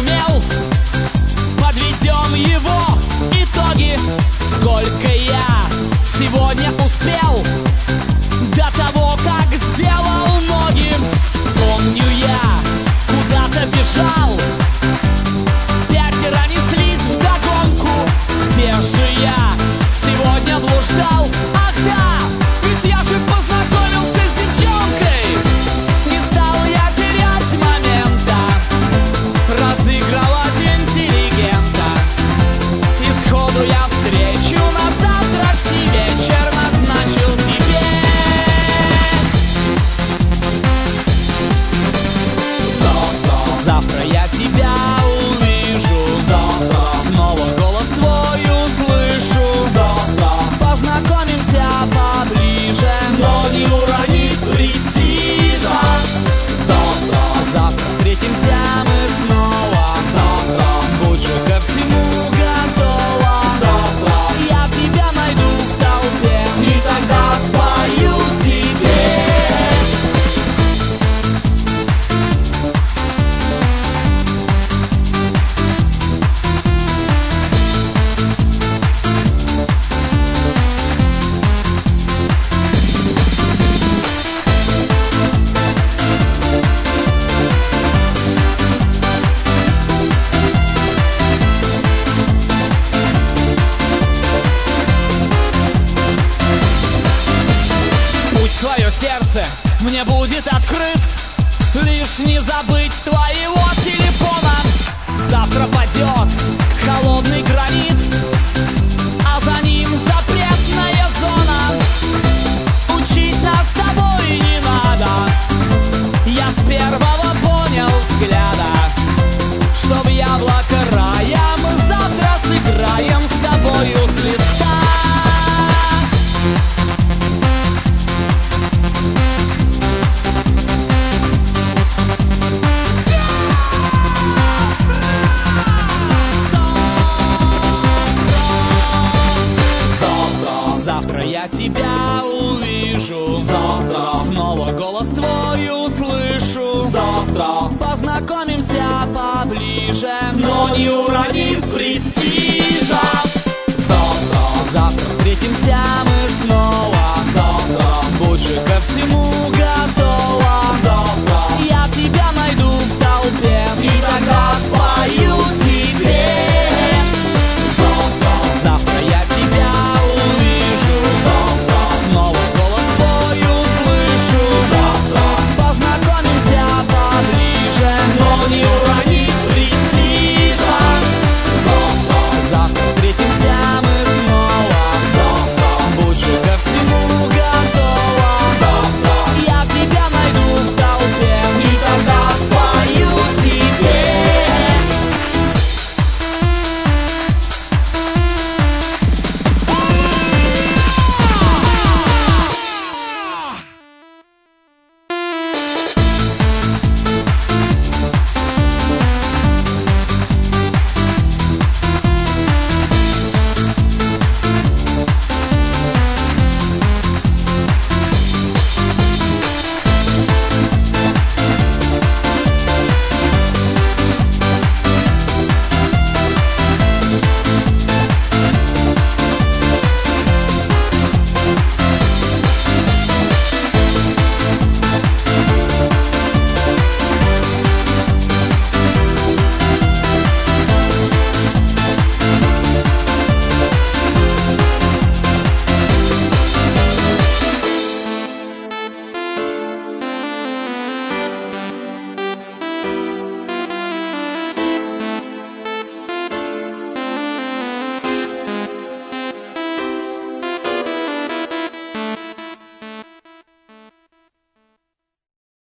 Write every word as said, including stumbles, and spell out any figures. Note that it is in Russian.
сумел. Подведем его итоги. Сколько я сегодня успел до того, как сделал ноги. Помню, я куда-то бежал, пятеро неслись вдогонку. Где же я сегодня блуждал? Ах да, ведь я же познакомился с девчонкой. Не стал я терять момента, разыгрывать интеллигента. И сходу я встречу на завтрашний вечер назначил тебе. Завтра, завтра я тебя увижу. Завтра снова голос твой услышу. Завтра познакомимся поближе, но не уронить престижа. Завтра, завтра встретимся мы снова. Завтра будь же ко всему готова. Завтра я тебя найду в толпе и тогда спою тебе. Пусть твое сердце мне будет открыт, лишь не забыть твоего телефона. Завтра падет холодный гранит, а за ним запретная зона. Учить нас с тобой не надо, я с первого понял взгляда. Чтоб яблоко рая, мы завтра сыграем с тобою с листа. Завтра я тебя увижу. Завтра снова голос твой услышу. Завтра познакомимся поближе, но не уронив престижа. Завтра, завтра встретимся мы снова.